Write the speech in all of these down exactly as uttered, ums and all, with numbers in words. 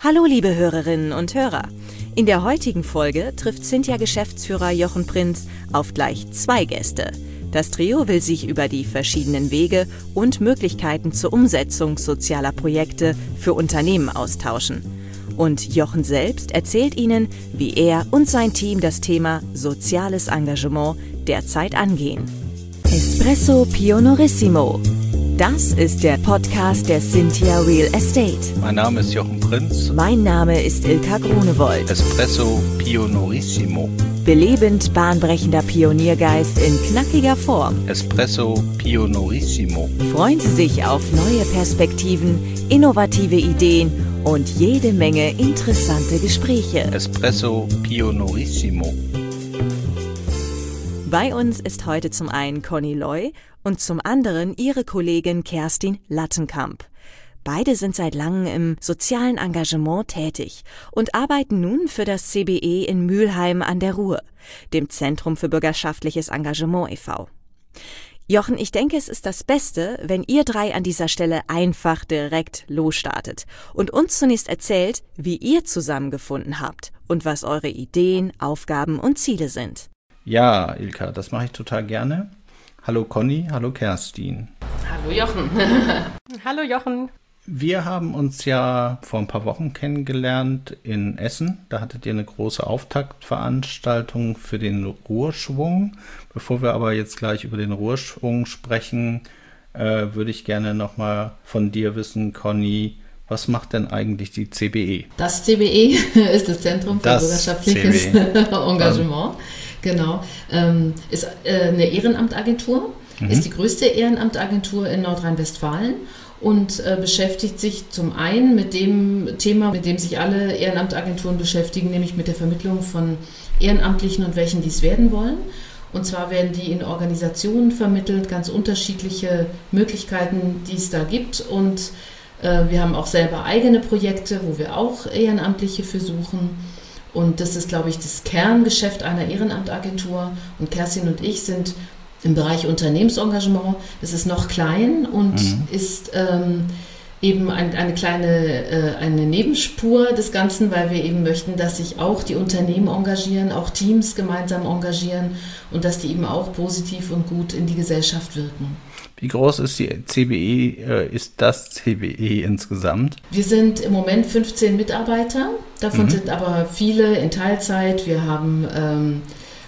Hallo liebe Hörerinnen und Hörer. In der heutigen Folge trifft Cynthia-Geschäftsführer Jochen Prinz auf gleich zwei Gäste. Das Trio will sich über die verschiedenen Wege und Möglichkeiten zur Umsetzung sozialer Projekte für Unternehmen austauschen. Und Jochen selbst erzählt Ihnen, wie er und sein Team das Thema soziales Engagement derzeit angehen. Espresso Pionorissimo. Das ist der Podcast der Cynthia Real Estate. Mein Name ist Jochen Prinz. Mein Name ist Ilka Grunewold. Espresso Pionorissimo. Belebend bahnbrechender Pioniergeist in knackiger Form. Espresso Pionorissimo. Freuen Sie sich auf neue Perspektiven, innovative Ideen und jede Menge interessante Gespräche. Espresso Pionorissimo. Bei uns ist heute zum einen Conny Loy und zum anderen ihre Kollegin Kerstin Lattenkamp. Beide sind seit langem im sozialen Engagement tätig und arbeiten nun für das C B E in Mülheim an der Ruhr, dem Zentrum für bürgerschaftliches Engagement e V Jochen, ich denke, es ist das Beste, wenn ihr drei an dieser Stelle einfach direkt losstartet und uns zunächst erzählt, wie ihr zusammengefunden habt und was eure Ideen, Aufgaben und Ziele sind. Ja, Ilka, das mache ich total gerne. Hallo Conny, hallo Kerstin. Hallo Jochen. Hallo Jochen. Wir haben uns ja vor ein paar Wochen kennengelernt in Essen. Da hattet ihr eine große Auftaktveranstaltung für den Ruhrschwung. Bevor wir aber jetzt gleich über den Ruhrschwung sprechen, äh, würde ich gerne nochmal von dir wissen, Conny, was macht denn eigentlich die C B E? Das C B E ist das Zentrum für das bürgerschaftliches Engagement. Genau. Ähm, ist äh, eine Ehrenamtagentur, mhm. ist die größte Ehrenamtagentur in Nordrhein-Westfalen und äh, beschäftigt sich zum einen mit dem Thema, mit dem sich alle Ehrenamtagenturen beschäftigen, nämlich mit der Vermittlung von Ehrenamtlichen und welchen dies werden wollen. Und zwar werden die in Organisationen vermittelt, ganz unterschiedliche Möglichkeiten, die es da gibt. Und äh, wir haben auch selber eigene Projekte, wo wir auch Ehrenamtliche versuchen. Und das ist, glaube ich, das Kerngeschäft einer Ehrenamtagentur. Und Kerstin und ich sind im Bereich Unternehmensengagement. Das ist noch klein und mhm. ist ähm, eben ein, eine kleine äh, eine Nebenspur des Ganzen, weil wir eben möchten, dass sich auch die Unternehmen engagieren, auch Teams gemeinsam engagieren und dass die eben auch positiv und gut in die Gesellschaft wirken. Wie groß ist die C B E, äh, ist das C B E insgesamt? Wir sind im Moment fünfzehn Mitarbeiter, davon mhm. sind aber viele in Teilzeit. Wir haben ähm,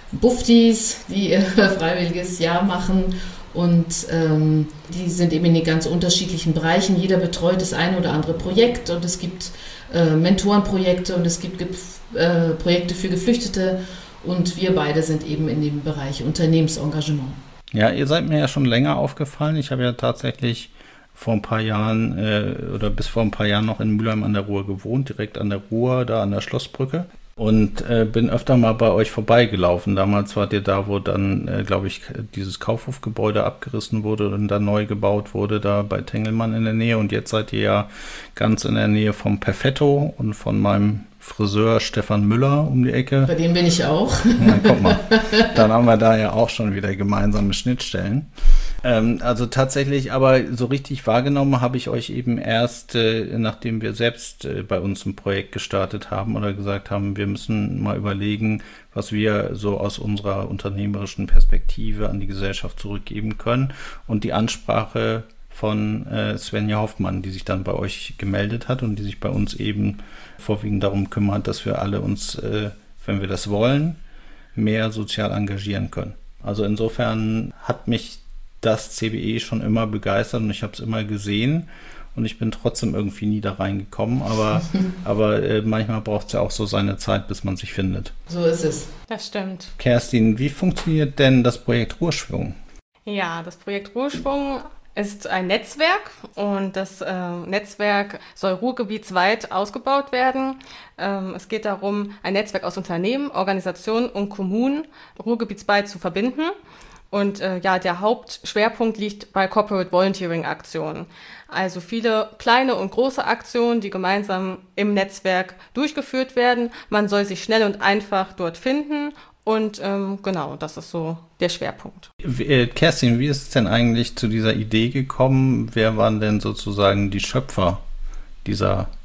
Buftis, die ihr freiwilliges Jahr machen und ähm, die sind eben in den ganz unterschiedlichen Bereichen. Jeder betreut das eine oder andere Projekt und es gibt äh, Mentorenprojekte und es gibt äh, Projekte für Geflüchtete und wir beide sind eben in dem Bereich Unternehmensengagement. Ja, ihr seid mir ja schon länger aufgefallen. Ich habe ja tatsächlich vor ein paar Jahren äh, oder bis vor ein paar Jahren noch in Mülheim an der Ruhr gewohnt, direkt an der Ruhr, da an der Schlossbrücke. Und äh, bin öfter mal bei euch vorbeigelaufen. Damals wart ihr da, wo dann, äh, glaube ich, dieses Kaufhofgebäude abgerissen wurde und dann neu gebaut wurde, da bei Tengelmann in der Nähe. Und jetzt seid ihr ja ganz in der Nähe vom Perfetto und von meinem Friseur Stefan Müller um die Ecke. Bei dem bin ich auch. Na, guck mal, dann haben wir da ja auch schon wieder gemeinsame Schnittstellen. Ähm, also tatsächlich, aber so richtig wahrgenommen habe ich euch eben erst, äh, nachdem wir selbst äh, bei uns ein Projekt gestartet haben oder gesagt haben, wir müssen mal überlegen, was wir so aus unserer unternehmerischen Perspektive an die Gesellschaft zurückgeben können. Und die Ansprache von äh, Svenja Hoffmann, die sich dann bei euch gemeldet hat und die sich bei uns eben vorwiegend darum kümmert, dass wir alle uns, äh, wenn wir das wollen, mehr sozial engagieren können. Also insofern hat mich das C B E schon immer begeistert und ich habe es immer gesehen und ich bin trotzdem irgendwie nie da reingekommen, aber, aber äh, manchmal braucht es ja auch so seine Zeit, bis man sich findet. So ist es. Das stimmt. Kerstin, wie funktioniert denn das Projekt Ruhrschwung? Ja, das Projekt Ruhrschwung ist ein Netzwerk und das äh, Netzwerk soll ruhrgebietsweit ausgebaut werden. Ähm, es geht darum, ein Netzwerk aus Unternehmen, Organisationen und Kommunen ruhrgebietsweit zu verbinden. Und äh, ja, der Hauptschwerpunkt liegt bei Corporate Volunteering Aktionen. Also viele kleine und große Aktionen, die gemeinsam im Netzwerk durchgeführt werden. Man soll sich schnell und einfach dort finden. Und ähm, genau, das ist so der Schwerpunkt. Äh, Kerstin, wie ist es denn eigentlich zu dieser Idee gekommen? Wer waren denn sozusagen die Schöpfer dieser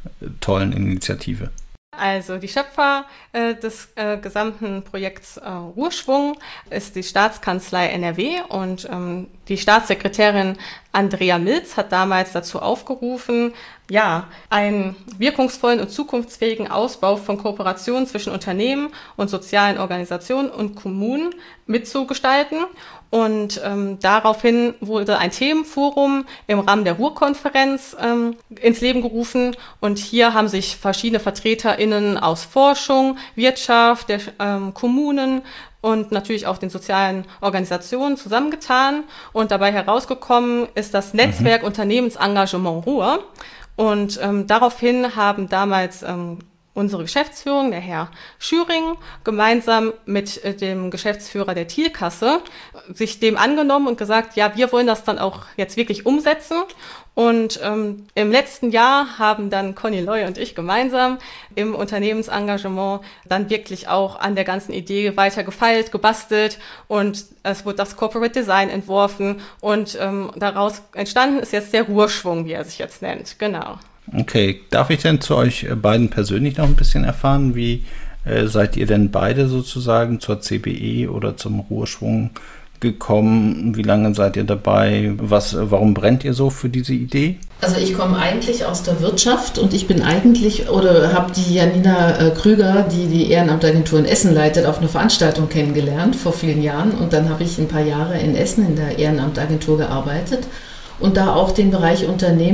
tollen Initiative? Also die Schöpfer äh, des äh, gesamten Projekts äh, Ruheschwung ist die Staatskanzlei N R W und ähm, die Staatssekretärin Andrea Milz hat damals dazu aufgerufen, ja, einen wirkungsvollen und zukunftsfähigen Ausbau von Kooperationen zwischen Unternehmen und sozialen Organisationen und Kommunen mitzugestalten. Und ähm, daraufhin wurde ein Themenforum im Rahmen der Ruhrkonferenz ähm, ins Leben gerufen. Und hier haben sich verschiedene VertreterInnen aus Forschung, Wirtschaft, der ähm, Kommunen und natürlich auch den sozialen Organisationen zusammengetan. Und dabei herausgekommen ist das Netzwerk mhm. Unternehmensengagement Ruhr. Und ähm, daraufhin haben damals ähm, unsere Geschäftsführung, der Herr Schüring, gemeinsam mit äh, dem Geschäftsführer der Thielkasse sich dem angenommen und gesagt, ja, wir wollen das dann auch jetzt wirklich umsetzen. Und ähm, im letzten Jahr haben dann Conny Loy und ich gemeinsam im Unternehmensengagement dann wirklich auch an der ganzen Idee weiter gefeilt, gebastelt und es wurde das Corporate Design entworfen und ähm, daraus entstanden ist jetzt der Ruheschwung, wie er sich jetzt nennt. Genau. Okay, darf ich denn zu euch beiden persönlich noch ein bisschen erfahren? Wie äh, seid ihr denn beide sozusagen zur C B E oder zum Ruheschwung gekommen? Wie lange seid ihr dabei? Was, warum brennt ihr so für diese Idee? Also ich komme eigentlich aus der Wirtschaft und ich bin eigentlich oder habe die Janina äh, Krüger, die die Ehrenamtagentur in Essen leitet, auf einer Veranstaltung kennengelernt vor vielen Jahren und dann habe ich ein paar Jahre in Essen in der Ehrenamtagentur gearbeitet und da auch den Bereich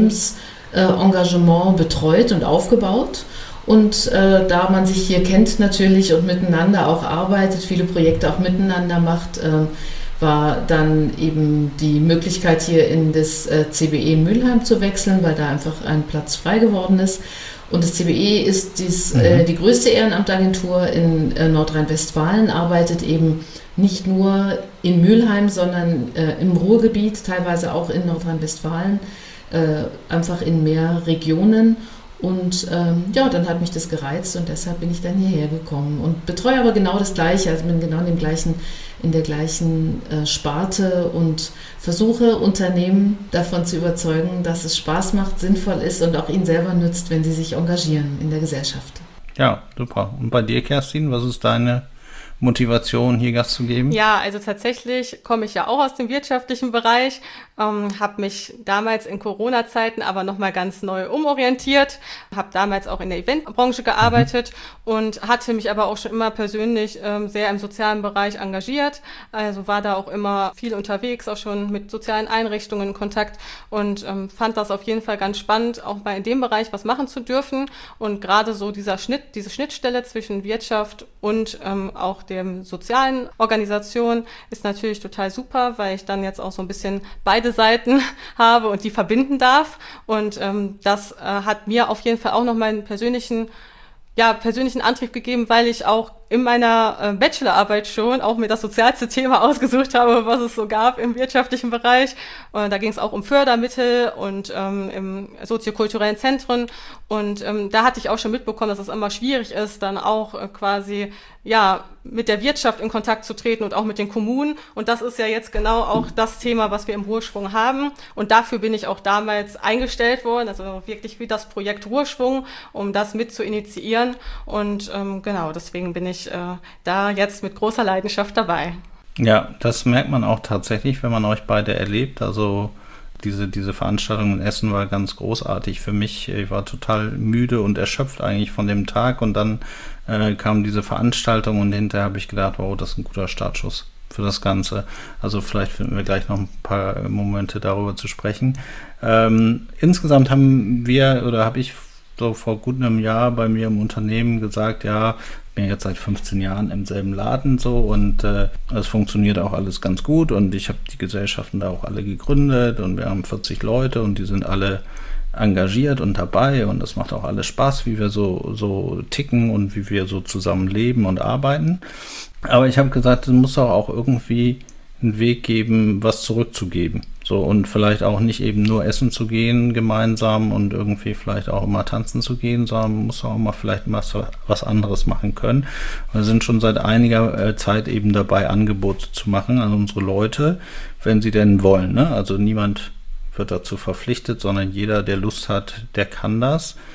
Unternehmensengagement betreut und aufgebaut. Und äh, da man sich hier kennt natürlich und miteinander auch arbeitet, viele Projekte auch miteinander macht, äh, war dann eben die Möglichkeit, hier in das äh, C B E Mülheim zu wechseln, weil da einfach ein Platz frei geworden ist. Und das C B E ist dies, mhm. äh, die größte Ehrenamtagentur in äh, Nordrhein-Westfalen, arbeitet eben nicht nur in Mülheim, sondern äh, im Ruhrgebiet, teilweise auch in Nordrhein-Westfalen, äh, einfach in mehr Regionen. Und ähm, ja, dann hat mich das gereizt und deshalb bin ich dann hierher gekommen und betreue aber genau das Gleiche, also bin genau in, dem gleichen, in der gleichen äh, Sparte und versuche Unternehmen davon zu überzeugen, dass es Spaß macht, sinnvoll ist und auch ihnen selber nützt, wenn sie sich engagieren in der Gesellschaft. Ja, super. Und bei dir, Kerstin, was ist deine Motivation, hier Gas zu geben? Ja, also tatsächlich komme ich ja auch aus dem wirtschaftlichen Bereich, ähm, habe mich damals in Corona-Zeiten aber nochmal ganz neu umorientiert, habe damals auch in der Eventbranche gearbeitet mhm. und hatte mich aber auch schon immer persönlich ähm, sehr im sozialen Bereich engagiert, also war da auch immer viel unterwegs, auch schon mit sozialen Einrichtungen in Kontakt und ähm, fand das auf jeden Fall ganz spannend, auch mal in dem Bereich was machen zu dürfen und gerade so dieser Schnitt, diese Schnittstelle zwischen Wirtschaft und ähm, auch der sozialen Organisation ist natürlich total super, weil ich dann jetzt auch so ein bisschen beide Seiten habe und die verbinden darf. Und ähm, das äh, hat mir auf jeden Fall auch noch meinen persönlichen, ja, persönlichen Antrieb gegeben, weil ich auch in meiner äh, Bachelorarbeit schon auch mir das sozialste Thema ausgesucht habe, was es so gab im wirtschaftlichen Bereich. Und da ging es auch um Fördermittel und ähm, im soziokulturellen Zentren. Und ähm, da hatte ich auch schon mitbekommen, dass es immer schwierig ist, dann auch äh, quasi ja mit der Wirtschaft in Kontakt zu treten und auch mit den Kommunen. Und das ist ja jetzt genau auch das Thema, was wir im Ruheschwung haben. Und dafür bin ich auch damals eingestellt worden, also wirklich wie das Projekt Ruheschwung, um das mit zu initiieren. Und ähm, genau, deswegen bin ich äh, da jetzt mit großer Leidenschaft dabei. Ja, das merkt man auch tatsächlich, wenn man euch beide erlebt. Also diese, diese Veranstaltung in Essen war ganz großartig für mich. Ich war total müde und erschöpft eigentlich von dem Tag und dann äh, kam diese Veranstaltung und hinterher habe ich gedacht, wow, das ist ein guter Startschuss für das Ganze. Also vielleicht finden wir gleich noch ein paar Momente darüber zu sprechen. Ähm, insgesamt haben wir oder habe ich so vor gut einem Jahr bei mir im Unternehmen gesagt, ja, ich bin jetzt seit fünfzehn Jahren im selben Laden so und äh, es funktioniert auch alles ganz gut und ich habe die Gesellschaften da auch alle gegründet und wir haben vierzig Leute und die sind alle engagiert und dabei und das macht auch alles Spaß, wie wir so, so ticken und wie wir so zusammen leben und arbeiten. Aber ich habe gesagt, es muss auch irgendwie einen Weg geben, was zurückzugeben. So und vielleicht auch nicht eben nur essen zu gehen gemeinsam und irgendwie vielleicht auch immer tanzen zu gehen, sondern man muss auch mal vielleicht was, was anderes machen können. Wir sind schon seit einiger Zeit eben dabei, Angebote zu machen an unsere Leute, wenn sie denn wollen. Ne? Also niemand wird dazu verpflichtet, sondern jeder, der Lust hat, der kann das.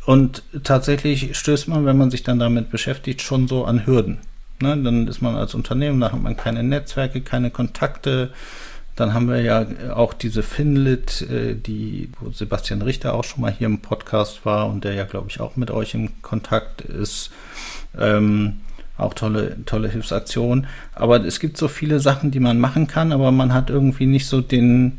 Und tatsächlich stößt man, wenn man sich dann damit beschäftigt, schon so an Hürden. Ne? Dann ist man als Unternehmen, da hat man keine Netzwerke, keine Kontakte. Dann haben wir ja auch diese Finlit, die, wo Sebastian Richter auch schon mal hier im Podcast war und der ja, glaube ich, auch mit euch im Kontakt ist. Ähm, auch tolle, tolle Hilfsaktion. Aber es gibt so viele Sachen, die man machen kann, aber man hat irgendwie nicht so den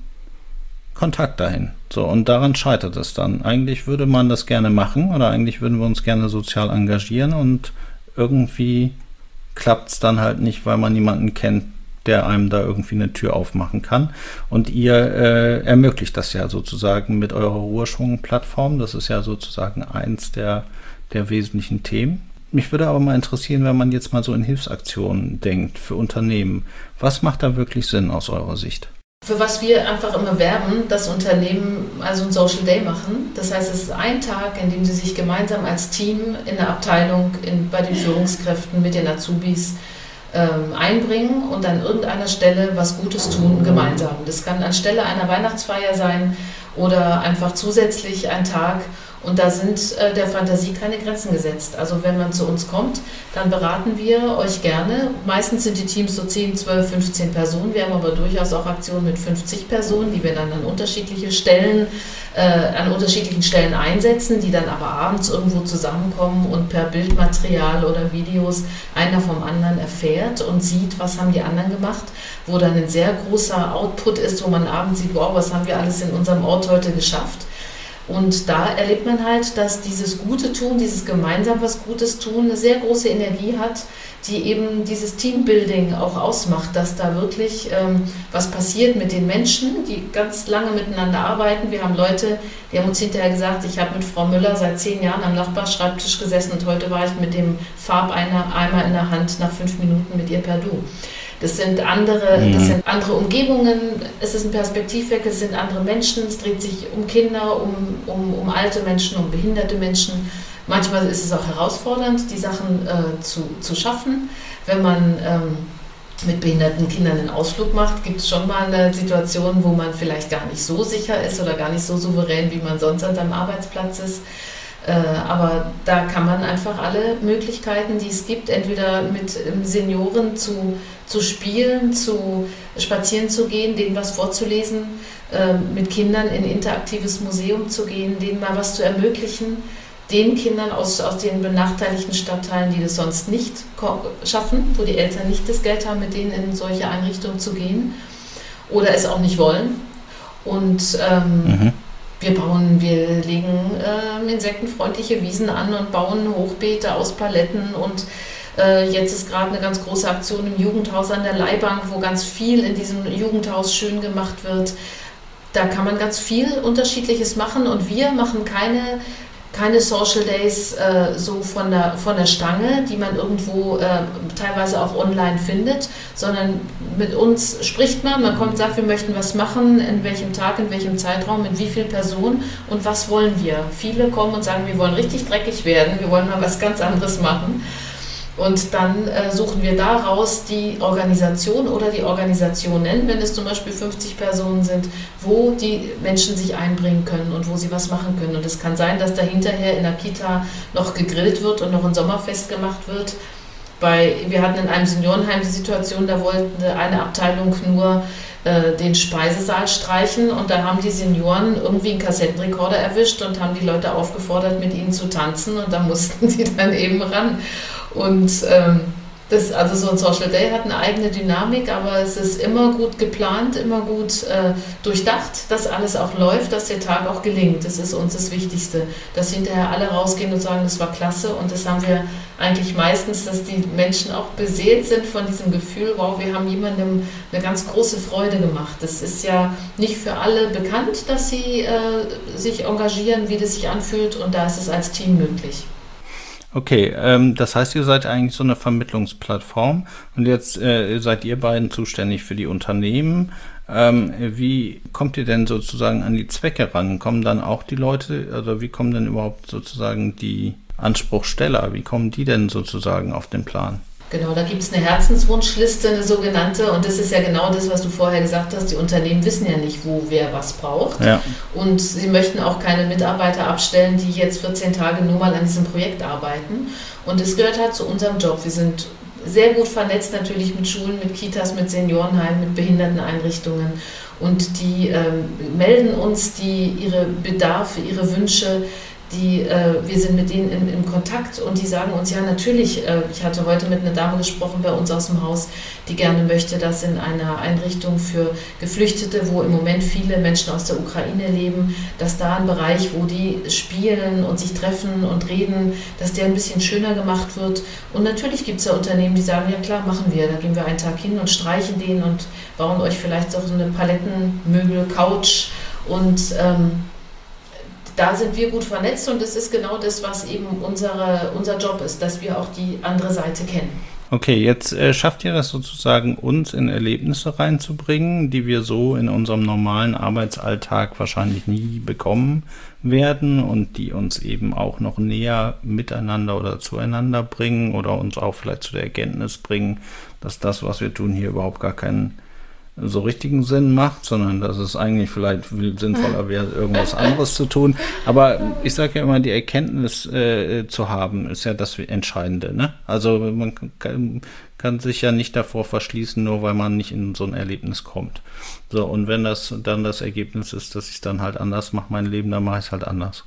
Kontakt dahin. So, und daran scheitert es dann. Eigentlich würde man das gerne machen oder eigentlich würden wir uns gerne sozial engagieren und irgendwie klappt es dann halt nicht, weil man niemanden kennt, der einem da irgendwie eine Tür aufmachen kann. Und ihr äh, ermöglicht das ja sozusagen mit eurer Ruheschwung-Plattform. Das ist ja sozusagen eins der, der wesentlichen Themen. Mich würde aber mal interessieren, wenn man jetzt mal so in Hilfsaktionen denkt für Unternehmen. Was macht da wirklich Sinn aus eurer Sicht? Für was wir einfach immer werben, dass Unternehmen also ein Social Day machen. Das heißt, es ist ein Tag, in dem sie sich gemeinsam als Team in der Abteilung, in, bei den Führungskräften, mit den Azubis ähm, einbringen und an irgendeiner Stelle was Gutes tun gemeinsam. Das kann anstelle einer Weihnachtsfeier sein oder einfach zusätzlich ein Tag. Und da sind äh, der Fantasie keine Grenzen gesetzt. Also wenn man zu uns kommt, dann beraten wir euch gerne. Meistens sind die Teams so zehn, zwölf, fünfzehn Personen. Wir haben aber durchaus auch Aktionen mit fünfzig Personen, die wir dann an unterschiedliche Stellen, äh, an unterschiedlichen Stellen einsetzen, die dann aber abends irgendwo zusammenkommen und per Bildmaterial oder Videos einer vom anderen erfährt und sieht, was haben die anderen gemacht, wo dann ein sehr großer Output ist, wo man abends sieht, wow, was haben wir alles in unserem Ort heute geschafft. Und da erlebt man halt, dass dieses gute Tun, dieses gemeinsam was Gutes tun, eine sehr große Energie hat, die eben dieses Teambuilding auch ausmacht, dass da wirklich ähm, was passiert mit den Menschen, die ganz lange miteinander arbeiten. Wir haben Leute, die haben uns hinterher gesagt, ich habe mit Frau Müller seit zehn Jahren am Nachbarschreibtisch gesessen und heute war ich mit dem Farbeimer in der Hand nach fünf Minuten mit ihr per Du. Das sind andere, mhm. das sind andere Umgebungen, es ist ein Perspektivwechsel, es sind andere Menschen, es dreht sich um Kinder, um, um, um alte Menschen, um behinderte Menschen. Manchmal ist es auch herausfordernd, die Sachen äh, zu, zu schaffen. Wenn man ähm, mit behinderten Kindern einen Ausflug macht, gibt es schon mal eine Situation, wo man vielleicht gar nicht so sicher ist oder gar nicht so souverän, wie man sonst an seinem Arbeitsplatz ist. Aber da kann man einfach alle Möglichkeiten, die es gibt, entweder mit Senioren zu, zu spielen, zu spazieren zu gehen, denen was vorzulesen, mit Kindern in ein interaktives Museum zu gehen, denen mal was zu ermöglichen, den Kindern aus, aus den benachteiligten Stadtteilen, die das sonst nicht schaffen, wo die Eltern nicht das Geld haben, mit denen in solche Einrichtungen zu gehen oder es auch nicht wollen. Und ähm, mhm. Wir bauen, wir legen äh, insektenfreundliche Wiesen an und bauen Hochbeete aus Paletten und äh, jetzt ist gerade eine ganz große Aktion im Jugendhaus an der Leihbank, wo ganz viel in diesem Jugendhaus schön gemacht wird. Da kann man ganz viel Unterschiedliches machen und wir machen keine, keine Social Days äh, so von der, von der Stange, die man irgendwo äh, teilweise auch online findet, sondern mit uns spricht man, man kommt und sagt, wir möchten was machen, in welchem Tag, in welchem Zeitraum, mit wie vielen Personen und was wollen wir. Viele kommen und sagen, wir wollen richtig dreckig werden, wir wollen mal was ganz anderes machen. Und dann äh, suchen wir daraus die Organisation oder die Organisationen, wenn es zum Beispiel fünfzig Personen sind, wo die Menschen sich einbringen können und wo sie was machen können. Und es kann sein, dass da hinterher in der Kita noch gegrillt wird und noch ein Sommerfest gemacht wird. Bei, wir hatten in einem Seniorenheim die Situation, da wollte eine Abteilung nur äh, den Speisesaal streichen und da haben die Senioren irgendwie einen Kassettenrekorder erwischt und haben die Leute aufgefordert, mit ihnen zu tanzen und da mussten sie dann eben ran. Und ähm, das, also so ein Social Day hat eine eigene Dynamik, aber es ist immer gut geplant, immer gut äh, durchdacht, dass alles auch läuft, dass der Tag auch gelingt. Das ist uns das Wichtigste, dass hinterher alle rausgehen und sagen, das war klasse und das haben wir eigentlich meistens, dass die Menschen auch beseelt sind von diesem Gefühl, wow, wir haben jemandem eine ganz große Freude gemacht. Das ist ja nicht für alle bekannt, dass sie äh, sich engagieren, wie das sich anfühlt und da ist es als Team möglich. Okay, ähm, das heißt, ihr seid eigentlich so eine Vermittlungsplattform und jetzt äh, seid ihr beiden zuständig für die Unternehmen. Ähm, wie kommt ihr denn sozusagen an die Zwecke ran? Kommen dann auch die Leute, also wie kommen denn überhaupt sozusagen die Anspruchsteller, wie kommen die denn sozusagen auf den Plan? Genau, da gibt es eine Herzenswunschliste, eine sogenannte, und das ist ja genau das, was du vorher gesagt hast, die Unternehmen wissen ja nicht, wo wer was braucht, ja. Und sie möchten auch keine Mitarbeiter abstellen, die jetzt vierzehn Tage nur mal an diesem Projekt arbeiten, und es gehört halt zu unserem Job. Wir sind sehr gut vernetzt natürlich mit Schulen, mit Kitas, mit Seniorenheimen, mit Behinderteneinrichtungen, und die ähm, melden uns die, ihre Bedarfe, ihre Wünsche. Die, äh, wir sind mit denen in, in Kontakt, und die sagen uns, ja natürlich, äh, ich hatte heute mit einer Dame gesprochen bei uns aus dem Haus, die gerne möchte, dass in einer Einrichtung für Geflüchtete, wo im Moment viele Menschen aus der Ukraine leben, dass da ein Bereich, wo die spielen und sich treffen und reden, dass der ein bisschen schöner gemacht wird. Und natürlich gibt es ja Unternehmen, die sagen, ja klar, machen wir, da gehen wir einen Tag hin und streichen den und bauen euch vielleicht auch so eine Palettenmöbel, Couch, und ähm, da sind wir gut vernetzt, und das ist genau das, was eben unsere, unser Job ist, dass wir auch die andere Seite kennen. Okay, jetzt äh, schafft ihr das sozusagen, uns in Erlebnisse reinzubringen, die wir so in unserem normalen Arbeitsalltag wahrscheinlich nie bekommen werden und die uns eben auch noch näher miteinander oder zueinander bringen oder uns auch vielleicht zu der Erkenntnis bringen, dass das, was wir tun, hier überhaupt gar keinen so richtigen Sinn macht, sondern dass es eigentlich vielleicht viel sinnvoller wäre, irgendwas anderes zu tun. Aber ich sage ja immer, die Erkenntnis äh, zu haben, ist ja das Entscheidende, ne? Also man kann, kann sich ja nicht davor verschließen, nur weil man nicht in so ein Erlebnis kommt. So, und wenn das dann das Ergebnis ist, dass ich es dann halt anders mache, mein Leben, dann mache ich es halt anders.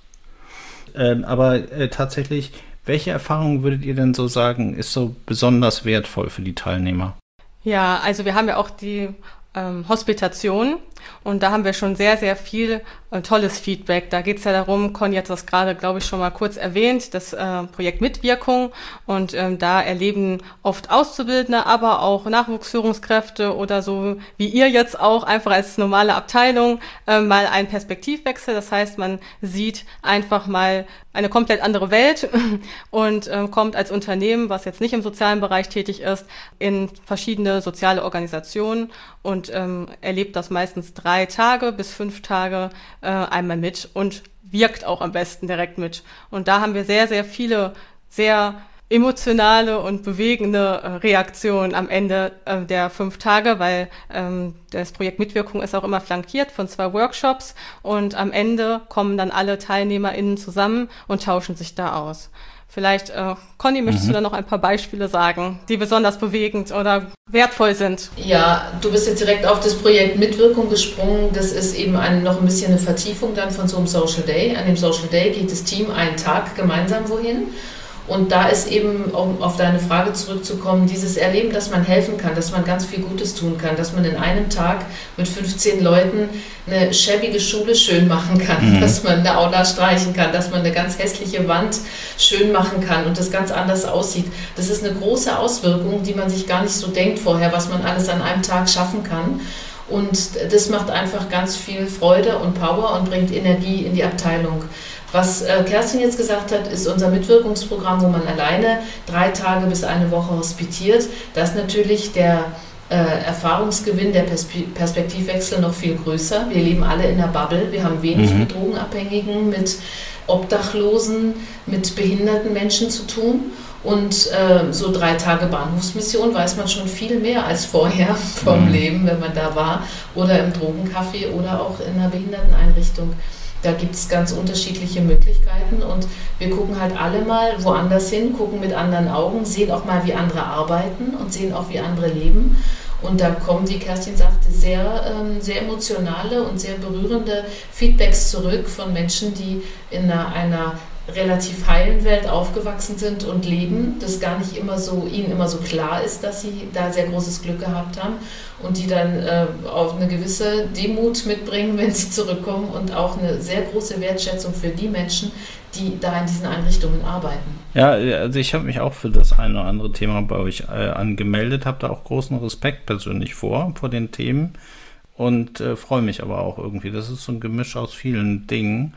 Ähm, aber äh, tatsächlich, welche Erfahrungen würdet ihr denn so sagen, ist so besonders wertvoll für die Teilnehmer? Ja, also wir haben ja auch die ähm, Hospitation, und da haben wir schon sehr, sehr viel äh, tolles Feedback. Da geht es ja darum, Conny hat das gerade, glaube ich, schon mal kurz erwähnt, das äh, Projekt Mitwirkung, und ähm, da erleben oft Auszubildende, aber auch Nachwuchsführungskräfte oder so wie ihr jetzt auch einfach als normale Abteilung äh, mal einen Perspektivwechsel. Das heißt, man sieht einfach mal eine komplett andere Welt und äh, kommt als Unternehmen, was jetzt nicht im sozialen Bereich tätig ist, in verschiedene soziale Organisationen und ähm, erlebt das meistens drei Tage bis fünf Tage äh, einmal mit und wirkt auch am besten direkt mit. Und da haben wir sehr, sehr viele sehr emotionale und bewegende äh, Reaktionen am Ende äh, der fünf Tage, weil ähm, das Projekt Mitwirkung ist auch immer flankiert von zwei Workshops, und am Ende kommen dann alle TeilnehmerInnen zusammen und tauschen sich da aus. Vielleicht, äh, Conny, möchtest mhm. du da noch ein paar Beispiele sagen, die besonders bewegend oder wertvoll sind? Ja, du bist jetzt direkt auf das Projekt Mitwirkung gesprungen. Das ist eben ein, noch ein bisschen eine Vertiefung dann von so einem Social Day. An dem Social Day geht das Team einen Tag gemeinsam wohin. Und da ist eben, um auf deine Frage zurückzukommen, dieses Erleben, dass man helfen kann, dass man ganz viel Gutes tun kann, dass man in einem Tag mit fünfzehn Leuten eine schäbige Schule schön machen kann, mhm. dass man eine Aula streichen kann, dass man eine ganz hässliche Wand schön machen kann und das ganz anders aussieht. Das ist eine große Auswirkung, die man sich gar nicht so denkt vorher, was man alles an einem Tag schaffen kann. Und das macht einfach ganz viel Freude und Power und bringt Energie in die Abteilung. Was äh, Kerstin jetzt gesagt hat, ist unser Mitwirkungsprogramm, wo man alleine drei Tage bis eine Woche hospitiert. Da ist natürlich der äh, Erfahrungsgewinn, der Perspe- Perspektivwechsel noch viel größer. Wir leben alle in einer Bubble. Wir haben wenig mhm. mit Drogenabhängigen, mit Obdachlosen, mit behinderten Menschen zu tun. Und äh, so drei Tage Bahnhofsmission weiß man schon viel mehr als vorher vom mhm. Leben, wenn man da war. Oder im Drogencafé oder auch in einer Behinderteneinrichtung. Da gibt es ganz unterschiedliche Möglichkeiten, und wir gucken halt alle mal woanders hin, gucken mit anderen Augen, sehen auch mal, wie andere arbeiten und sehen auch, wie andere leben. Und da kommen, wie Kerstin sagte, sehr, ähm, sehr emotionale und sehr berührende Feedbacks zurück von Menschen, die in einer, einer relativ heilen Welt aufgewachsen sind und leben, das gar nicht immer so, ihnen immer so klar ist, dass sie da sehr großes Glück gehabt haben, und die dann äh, auf eine gewisse Demut mitbringen, wenn sie zurückkommen, und auch eine sehr große Wertschätzung für die Menschen, die da in diesen Einrichtungen arbeiten. Ja, also ich habe mich auch für das eine oder andere Thema bei euch äh, angemeldet, habe da auch großen Respekt persönlich vor, vor den Themen, und äh, freue mich aber auch irgendwie. Das ist so ein Gemisch aus vielen Dingen.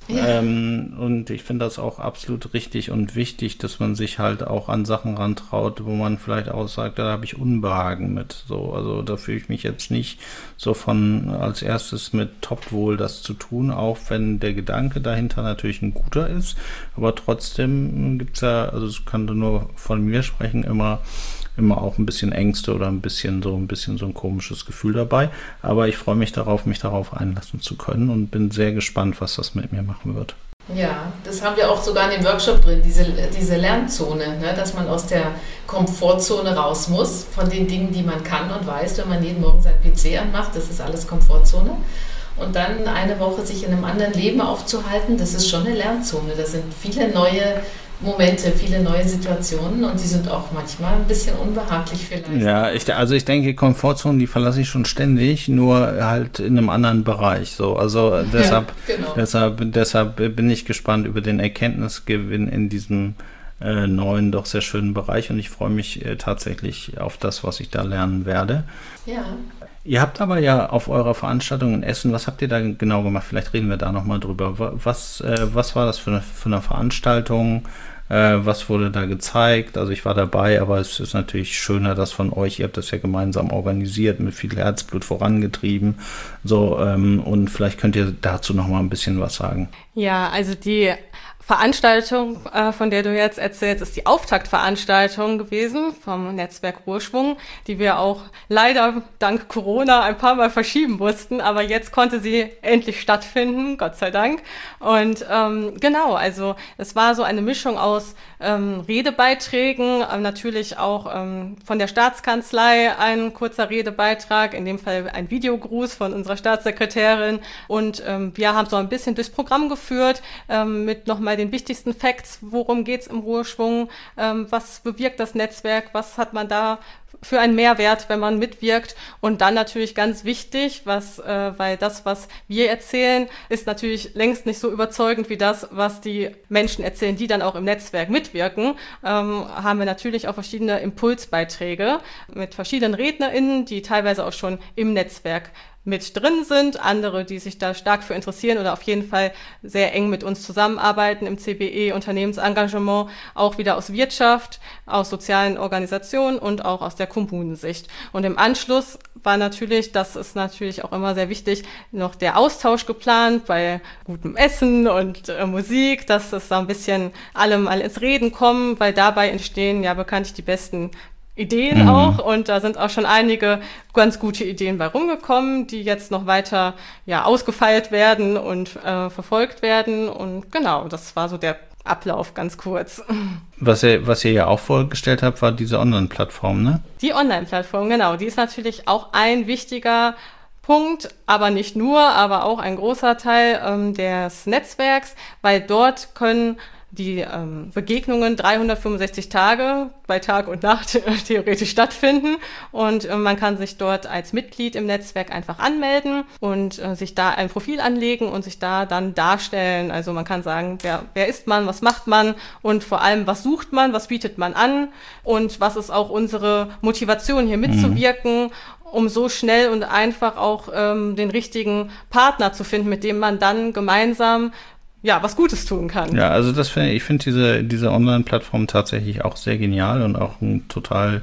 Ja. Ähm, und ich finde das auch absolut richtig und wichtig, dass man sich halt auch an Sachen rantraut, wo man vielleicht auch sagt, da habe ich Unbehagen mit. So, also da fühle ich mich jetzt nicht so von als erstes mit Topwohl das zu tun, auch wenn der Gedanke dahinter natürlich ein guter ist. Aber trotzdem gibt's ja, also ich kann nur von mir sprechen, immer immer auch ein bisschen Ängste oder ein bisschen so ein bisschen so ein komisches Gefühl dabei. Aber ich freue mich darauf, mich darauf einlassen zu können und bin sehr gespannt, was das mit mir machen wird. Ja, das haben wir auch sogar in dem Workshop drin, diese, diese Lernzone, ne, dass man aus der Komfortzone raus muss, von den Dingen, die man kann und weiß, wenn man jeden Morgen seinen P C anmacht, das ist alles Komfortzone. Und dann eine Woche sich in einem anderen Leben aufzuhalten, das ist schon eine Lernzone. Da sind viele neue Momente, viele neue Situationen und die sind auch manchmal ein bisschen unbehaglich vielleicht. Ja, ich, also ich denke, Komfortzonen, die verlasse ich schon ständig, nur halt in einem anderen Bereich. So, also deshalb, ja, genau. deshalb, deshalb bin ich gespannt über den Erkenntnisgewinn in diesem äh, neuen, doch sehr schönen Bereich und ich freue mich äh, tatsächlich auf das, was ich da lernen werde. Ja. Ihr habt aber ja auf eurer Veranstaltung in Essen, was habt ihr da genau gemacht? Vielleicht reden wir da nochmal drüber. Was, äh, was war das für eine, für eine Veranstaltung? Äh, was wurde da gezeigt? Also ich war dabei, aber es ist natürlich schöner, das von euch, ihr habt das ja gemeinsam organisiert, mit viel Herzblut vorangetrieben. So, ähm, und vielleicht könnt ihr dazu nochmal ein bisschen was sagen. Ja, also die Veranstaltung, äh, von der du jetzt erzählst, ist die Auftaktveranstaltung gewesen vom Netzwerk Ruheschwung, die wir auch leider dank Corona ein paar Mal verschieben mussten, aber jetzt konnte sie endlich stattfinden, Gott sei Dank. Und ähm, genau, also es war so eine Mischung aus ähm, Redebeiträgen, äh, natürlich auch ähm, von der Staatskanzlei ein kurzer Redebeitrag, in dem Fall ein Videogruß von unserer Staatssekretärin und ähm, wir haben so ein bisschen durchs Programm geführt, ähm, mit nochmal den wichtigsten Facts, worum geht's im Ruheschwung, ähm, was bewirkt das Netzwerk, was hat man da für einen Mehrwert, wenn man mitwirkt und dann natürlich ganz wichtig, was, äh, weil das, was wir erzählen, ist natürlich längst nicht so überzeugend wie das, was die Menschen erzählen, die dann auch im Netzwerk mitwirken, ähm, haben wir natürlich auch verschiedene Impulsbeiträge mit verschiedenen RednerInnen, die teilweise auch schon im Netzwerk mit drin sind, andere, die sich da stark für interessieren oder auf jeden Fall sehr eng mit uns zusammenarbeiten im C B E-Unternehmensengagement, auch wieder aus Wirtschaft, aus sozialen Organisationen und auch aus der Kommunensicht. Und im Anschluss war natürlich, das ist natürlich auch immer sehr wichtig, noch der Austausch geplant bei gutem Essen und äh, Musik, dass es da ein bisschen alle mal ins Reden kommen, weil dabei entstehen ja bekanntlich die besten Ideen mhm. auch und da sind auch schon einige ganz gute Ideen bei rumgekommen, die jetzt noch weiter ja ausgefeilt werden und äh, verfolgt werden und genau, das war so der Ablauf ganz kurz. Was ihr, was ihr ja auch vorgestellt habt, war diese Online-Plattform, ne? Die Online-Plattform, genau, die ist natürlich auch ein wichtiger Punkt, aber nicht nur, aber auch ein großer Teil ähm, des Netzwerks, weil dort können die ähm, Begegnungen dreihundertfünfundsechzig Tage bei Tag und Nacht theoretisch stattfinden und äh, man kann sich dort als Mitglied im Netzwerk einfach anmelden und äh, sich da ein Profil anlegen und sich da dann darstellen. Also man kann sagen, wer, wer ist man, was macht man und vor allem, was sucht man, was bietet man an und was ist auch unsere Motivation, hier mitzuwirken, mhm. um so schnell und einfach auch ähm, den richtigen Partner zu finden, mit dem man dann gemeinsam ja, was Gutes tun kann. Ja, also das finde ich finde diese diese Online-Plattform tatsächlich auch sehr genial und auch einen total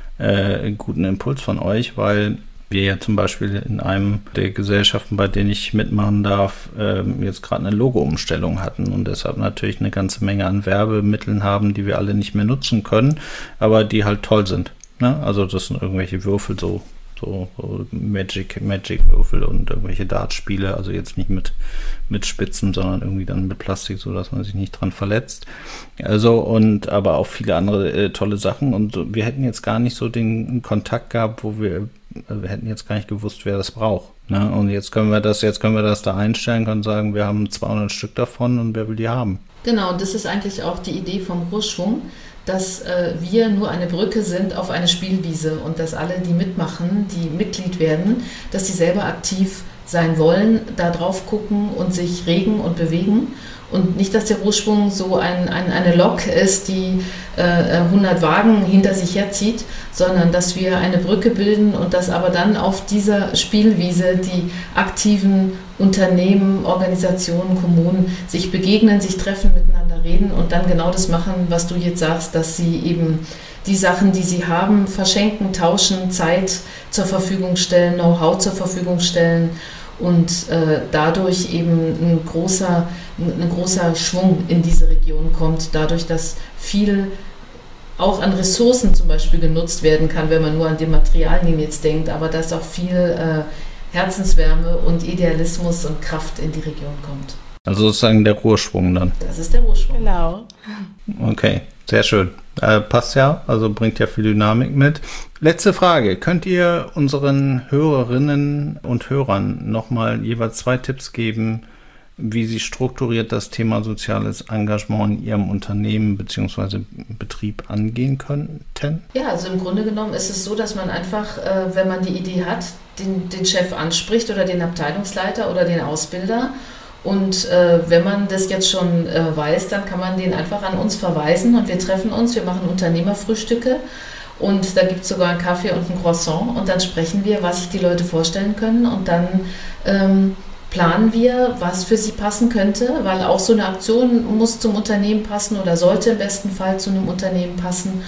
äh, guten Impuls von euch, weil wir ja zum Beispiel in einem der Gesellschaften, bei denen ich mitmachen darf, äh, jetzt gerade eine Logo-Umstellung hatten und deshalb natürlich eine ganze Menge an Werbemitteln haben, die wir alle nicht mehr nutzen können, aber die halt toll sind. Ne? Also das sind irgendwelche Würfel so So, so Magic, Magic-Würfel und irgendwelche Dartspiele, also jetzt nicht mit, mit Spitzen, sondern irgendwie dann mit Plastik, so dass man sich nicht dran verletzt. Also und aber auch viele andere äh, tolle Sachen und wir hätten jetzt gar nicht so den Kontakt gehabt, wo wir, wir hätten jetzt gar nicht gewusst, wer das braucht. Ne? Und jetzt können wir das, jetzt können wir das da einstellen, können sagen, wir haben zweihundert Stück davon und wer will die haben? Genau, das ist eigentlich auch die Idee vom Ruheschwung, dass äh, wir nur eine Brücke sind auf eine Spielwiese und dass alle, die mitmachen, die Mitglied werden, dass sie selber aktiv sein wollen, da drauf gucken und sich regen und bewegen Und nicht, dass der Ruheschwung so ein, ein, eine Lok ist, die äh, hundert Wagen hinter sich herzieht, sondern dass wir eine Brücke bilden und dass aber dann auf dieser Spielwiese die aktiven Unternehmen, Organisationen, Kommunen sich begegnen, sich treffen, miteinander reden und dann genau das machen, was du jetzt sagst, dass sie eben die Sachen, die sie haben, verschenken, tauschen, Zeit zur Verfügung stellen, Know-how zur Verfügung stellen und äh, dadurch eben ein großer, ein großer Schwung in diese Region kommt, dadurch, dass viel auch an Ressourcen zum Beispiel genutzt werden kann, wenn man nur an die Materialien jetzt denkt, aber dass auch viel äh, Herzenswärme und Idealismus und Kraft in die Region kommt. Also sozusagen der Ruheschwung dann. Das ist der Ruheschwung. Genau. Okay, sehr schön. Äh, passt ja, also bringt ja viel Dynamik mit. Letzte Frage. Könnt ihr unseren Hörerinnen und Hörern nochmal jeweils zwei Tipps geben, wie sie strukturiert das Thema soziales Engagement in ihrem Unternehmen bzw. Betrieb angehen könnten? Ja, also im Grunde genommen ist es so, dass man einfach, äh, wenn man die Idee hat, den, den Chef anspricht oder den Abteilungsleiter oder den Ausbilder. Und äh, wenn man das jetzt schon äh, weiß, dann kann man den einfach an uns verweisen und wir treffen uns, wir machen Unternehmerfrühstücke und da gibt es sogar einen Kaffee und ein Croissant und dann sprechen wir, was sich die Leute vorstellen können und dann ähm, planen wir, was für sie passen könnte, weil auch so eine Aktion muss zum Unternehmen passen oder sollte im besten Fall zu einem Unternehmen passen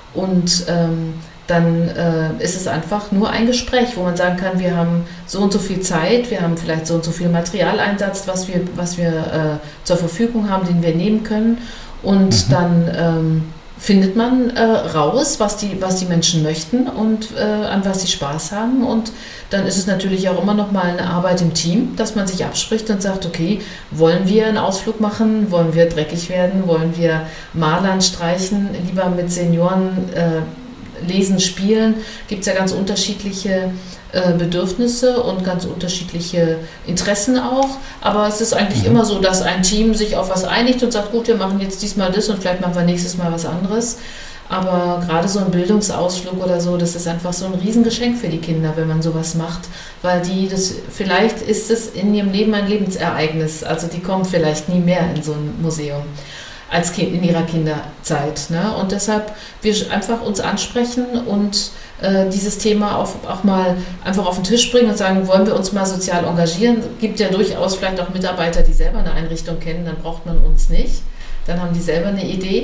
und ähm, dann äh, ist es einfach nur ein Gespräch, wo man sagen kann, wir haben so und so viel Zeit, wir haben vielleicht so und so viel Materialeinsatz, was wir, was wir äh, zur Verfügung haben, den wir nehmen können. Und mhm. dann ähm, findet man äh, raus, was die, was die Menschen möchten und äh, an was sie Spaß haben. Und dann ist es natürlich auch immer noch mal eine Arbeit im Team, dass man sich abspricht und sagt, okay, wollen wir einen Ausflug machen, wollen wir dreckig werden, wollen wir Malern streichen, lieber mit Senioren äh, Lesen, Spielen, gibt es ja ganz unterschiedliche äh, Bedürfnisse und ganz unterschiedliche Interessen auch. Aber es ist eigentlich mhm. immer so, dass ein Team sich auf was einigt und sagt, gut, wir machen jetzt diesmal das und vielleicht machen wir nächstes Mal was anderes. Aber gerade so ein Bildungsausflug oder so, das ist einfach so ein Riesengeschenk für die Kinder, wenn man sowas macht. Weil die, das, vielleicht ist es in ihrem Leben ein Lebensereignis. Also die kommen vielleicht nie mehr in so ein Museum als Kind in ihrer Kinderzeit. Ne? Und deshalb wir einfach uns ansprechen und äh, dieses Thema auf, auch mal einfach auf den Tisch bringen und sagen, wollen wir uns mal sozial engagieren? Es gibt ja durchaus vielleicht auch Mitarbeiter, die selber eine Einrichtung kennen, dann braucht man uns nicht. Dann haben die selber eine Idee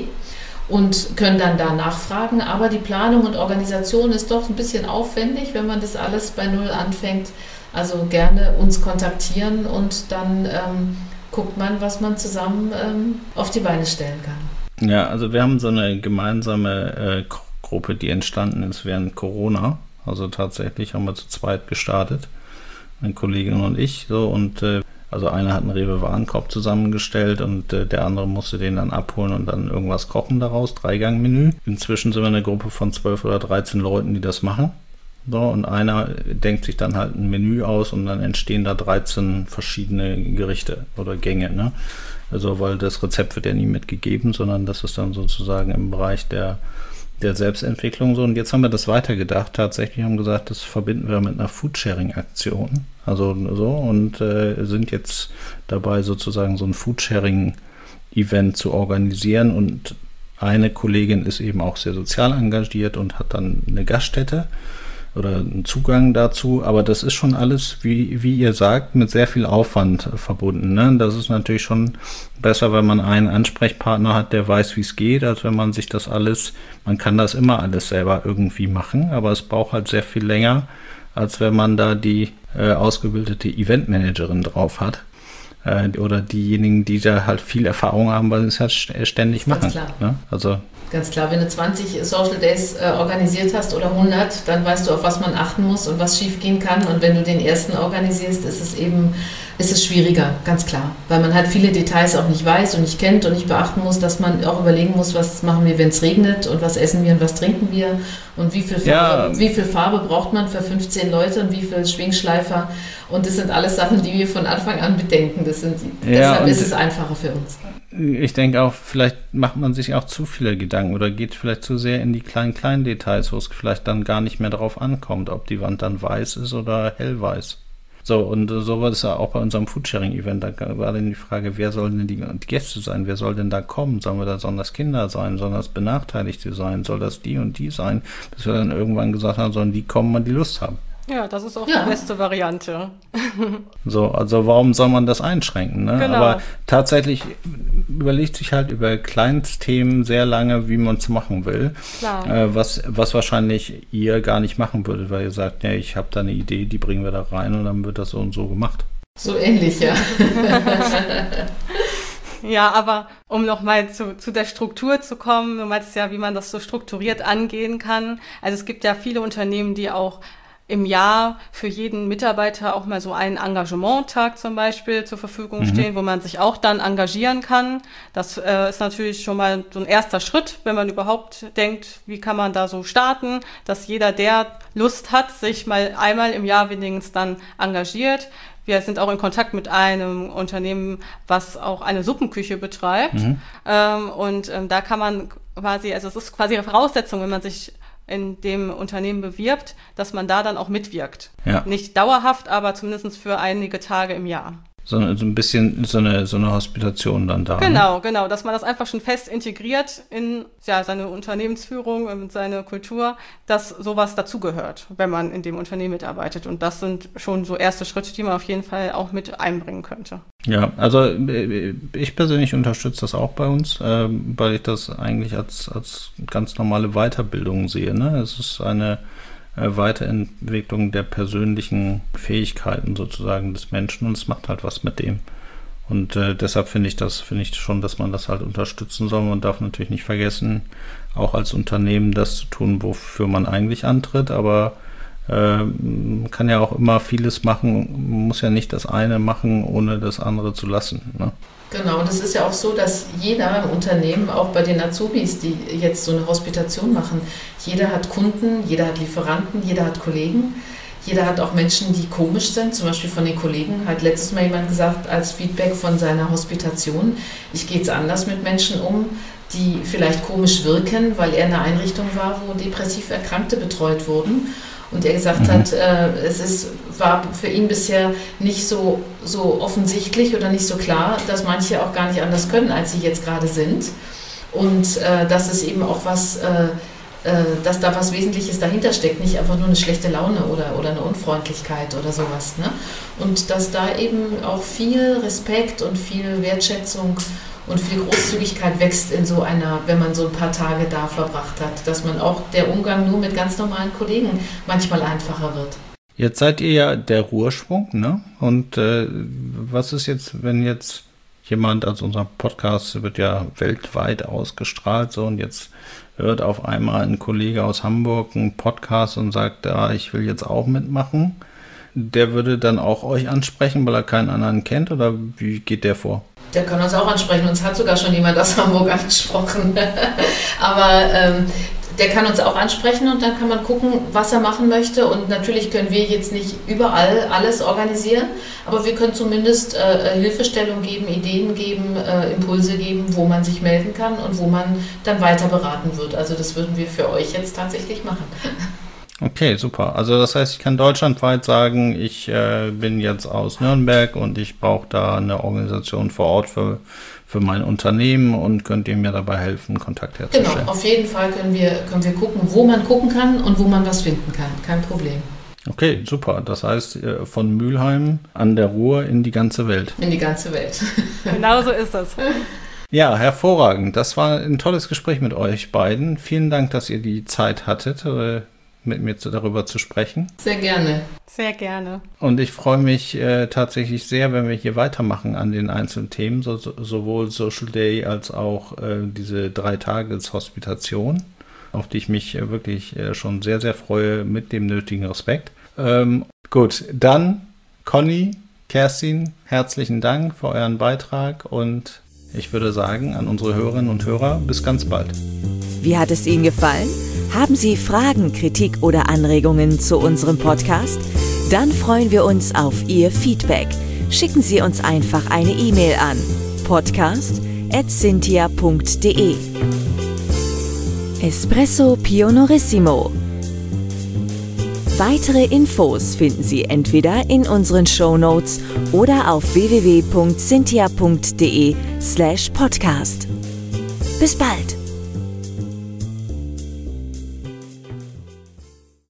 und können dann da nachfragen. Aber die Planung und Organisation ist doch ein bisschen aufwendig, wenn man das alles bei Null anfängt. Also gerne uns kontaktieren und dann ähm, guckt man, was man zusammen ähm, auf die Beine stellen kann. Ja, also wir haben so eine gemeinsame äh, Gruppe, die entstanden ist während Corona. Also tatsächlich haben wir zu zweit gestartet, meine Kollegin und ich. So und äh, also einer hat einen Rewe-Warenkorb zusammengestellt und äh, der andere musste den dann abholen und dann irgendwas kochen daraus, Dreigang-Menü. Inzwischen sind wir eine Gruppe von zwölf oder dreizehn Leuten, die das machen. So, und einer denkt sich dann halt ein Menü aus und dann entstehen da dreizehn verschiedene Gerichte oder Gänge, ne? Also, weil das Rezept wird ja nie mitgegeben, sondern das ist dann sozusagen im Bereich der, der Selbstentwicklung so. Und jetzt haben wir das weitergedacht. Tatsächlich haben gesagt, das verbinden wir mit einer Foodsharing-Aktion. Also so und äh, sind jetzt dabei sozusagen so ein Foodsharing-Event zu organisieren und eine Kollegin ist eben auch sehr sozial engagiert und hat dann eine Gaststätte oder einen Zugang dazu, aber das ist schon alles, wie, wie ihr sagt, mit sehr viel Aufwand verbunden. Ne? Das ist natürlich schon besser, wenn man einen Ansprechpartner hat, der weiß, wie es geht, als wenn man sich das alles, man kann das immer alles selber irgendwie machen, aber es braucht halt sehr viel länger, als wenn man da die äh, ausgebildete Eventmanagerin drauf hat. Äh, oder diejenigen, die da halt viel Erfahrung haben, weil sie es halt ständig machen. Ne? Also ganz klar, wenn du zwanzig Social Days äh, organisiert hast oder hundert, dann weißt du, auf was man achten muss und was schief gehen kann. Und wenn du den ersten organisierst, ist es eben ist es schwieriger, ganz klar. Weil man halt viele Details auch nicht weiß und nicht kennt und nicht beachten muss, dass man auch überlegen muss, was machen wir, wenn es regnet und was essen wir und was trinken wir und wie viel, Farbe, ja. wie viel Farbe braucht man für fünfzehn Leute und wie viel Schwingschleifer. Und das sind alles Sachen, die wir von Anfang an bedenken. Das sind, ja, deshalb ist es einfacher für uns. Ich denke auch, vielleicht macht man sich auch zu viele Gedanken oder geht vielleicht zu sehr in die kleinen, kleinen Details, wo es vielleicht dann gar nicht mehr darauf ankommt, ob die Wand dann weiß ist oder hellweiß. So, und so war das ja auch bei unserem Foodsharing-Event. Da war dann die Frage, wer sollen denn die, die Gäste sein? Wer soll denn da kommen? Sollen wir da, sollen das Kinder sein? Sollen das Benachteiligte sein? Soll das die und die sein? Bis wir dann irgendwann gesagt haben, sollen die kommen, wann die Lust haben. Ja, das ist auch ja. die beste Variante. So, also warum soll man das einschränken? Ne? Genau. Aber tatsächlich überlegt sich halt über Kleinstthemen sehr lange, wie man es machen will. Klar. Äh, was, was wahrscheinlich ihr gar nicht machen würdet, weil ihr sagt, ja, ich habe da eine Idee, die bringen wir da rein und dann wird das so und so gemacht. So ähnlich, ja. Ja, aber um nochmal zu, zu der Struktur zu kommen, du meinst ja, wie man das so strukturiert angehen kann. Also es gibt ja viele Unternehmen, die auch im Jahr für jeden Mitarbeiter auch mal so einen Engagementtag zum Beispiel zur Verfügung mhm. stehen, wo man sich auch dann engagieren kann. Das äh, ist natürlich schon mal so ein erster Schritt, wenn man überhaupt denkt, wie kann man da so starten, dass jeder, der Lust hat, sich mal einmal im Jahr wenigstens dann engagiert. Wir sind auch in Kontakt mit einem Unternehmen, was auch eine Suppenküche betreibt. Mhm. Ähm, und ähm, da kann man quasi, also es ist quasi eine Voraussetzung, wenn man sich in dem Unternehmen bewirbt, dass man da dann auch mitwirkt. Ja. Nicht dauerhaft, aber zumindest für einige Tage im Jahr. So, so ein bisschen so eine, so eine Hospitation dann da. Genau, ne? genau, dass man das einfach schon fest integriert in ja, seine Unternehmensführung und seine Kultur, dass sowas dazugehört, wenn man in dem Unternehmen mitarbeitet. Und das sind schon so erste Schritte, die man auf jeden Fall auch mit einbringen könnte. Ja, also ich persönlich unterstütze das auch bei uns, äh, weil ich das eigentlich als, als ganz normale Weiterbildung sehe. Ne? Es ist eine Weiterentwicklung der persönlichen Fähigkeiten sozusagen des Menschen und es macht halt was mit dem. Und äh, deshalb finde ich das, finde ich schon, dass man das halt unterstützen soll. Man darf natürlich nicht vergessen, auch als Unternehmen das zu tun, wofür man eigentlich antritt, aber äh, man kann ja auch immer vieles machen, man muss ja nicht das eine machen, ohne das andere zu lassen. Ne? Genau, und es ist ja auch so, dass jeder im Unternehmen, auch bei den Azubis, die jetzt so eine Hospitation machen, jeder hat Kunden, jeder hat Lieferanten, jeder hat Kollegen, jeder hat auch Menschen, die komisch sind, zum Beispiel von den Kollegen, hat letztes Mal jemand gesagt als Feedback von seiner Hospitation, ich gehe jetzt anders mit Menschen um, die vielleicht komisch wirken, weil er in einer Einrichtung war, wo depressiv Erkrankte betreut wurden. Und er gesagt mhm. hat, äh, es ist, war für ihn bisher nicht so, so offensichtlich oder nicht so klar, dass manche auch gar nicht anders können, als sie jetzt gerade sind. Und äh, dass es eben auch was, äh, äh, dass da was Wesentliches dahinter steckt, nicht einfach nur eine schlechte Laune oder, oder eine Unfreundlichkeit oder sowas. Ne? Und dass da eben auch viel Respekt und viel Wertschätzung und viel Großzügigkeit wächst in so einer, wenn man so ein paar Tage da verbracht hat, dass man auch der Umgang nur mit ganz normalen Kollegen manchmal einfacher wird. Jetzt seid ihr ja der Ruhrschwung, ne? Und äh, was ist jetzt, wenn jetzt jemand, also unser Podcast wird ja weltweit ausgestrahlt, so, und jetzt hört auf einmal ein Kollege aus Hamburg einen Podcast und sagt, ja, ich will jetzt auch mitmachen. Der würde dann auch euch ansprechen, weil er keinen anderen kennt, oder wie geht der vor? Der kann uns auch ansprechen. Uns hat sogar schon jemand aus Hamburg angesprochen. Aber ähm, der kann uns auch ansprechen und dann kann man gucken, was er machen möchte. Und natürlich können wir jetzt nicht überall alles organisieren, aber wir können zumindest äh, Hilfestellung geben, Ideen geben, äh, Impulse geben, wo man sich melden kann und wo man dann weiter beraten wird. Also das würden wir für euch jetzt tatsächlich machen. Okay, super. Also das heißt, ich kann deutschlandweit sagen, ich äh, bin jetzt aus Nürnberg und ich brauche da eine Organisation vor Ort für, für mein Unternehmen und könnt ihr mir dabei helfen, Kontakt herzustellen? Genau, auf jeden Fall können wir, können wir gucken, wo man gucken kann und wo man was finden kann. Kein Problem. Okay, super. Das heißt, von Mülheim an der Ruhr in die ganze Welt. In die ganze Welt. Genau so ist es. Ja, hervorragend. Das war ein tolles Gespräch mit euch beiden. Vielen Dank, dass ihr die Zeit hattet, mit mir zu, darüber zu sprechen. Sehr gerne. Sehr gerne. Und ich freue mich äh, tatsächlich sehr, wenn wir hier weitermachen an den einzelnen Themen, so, so, sowohl Social Day als auch äh, diese Drei-Tages-Hospitation, auf die ich mich äh, wirklich äh, schon sehr, sehr freue, mit dem nötigen Respekt. Ähm, gut, dann Conny, Kerstin, herzlichen Dank für euren Beitrag und ich würde sagen an unsere Hörerinnen und Hörer, bis ganz bald. Wie hat es Ihnen gefallen? Haben Sie Fragen, Kritik oder Anregungen zu unserem Podcast? Dann freuen wir uns auf Ihr Feedback. Schicken Sie uns einfach eine E-Mail an podcast at cynthia punkt de. Espresso Pionorissimo. Weitere Infos finden Sie entweder in unseren Shownotes oder auf w w w punkt cynthia punkt d e slash podcast. Bis bald!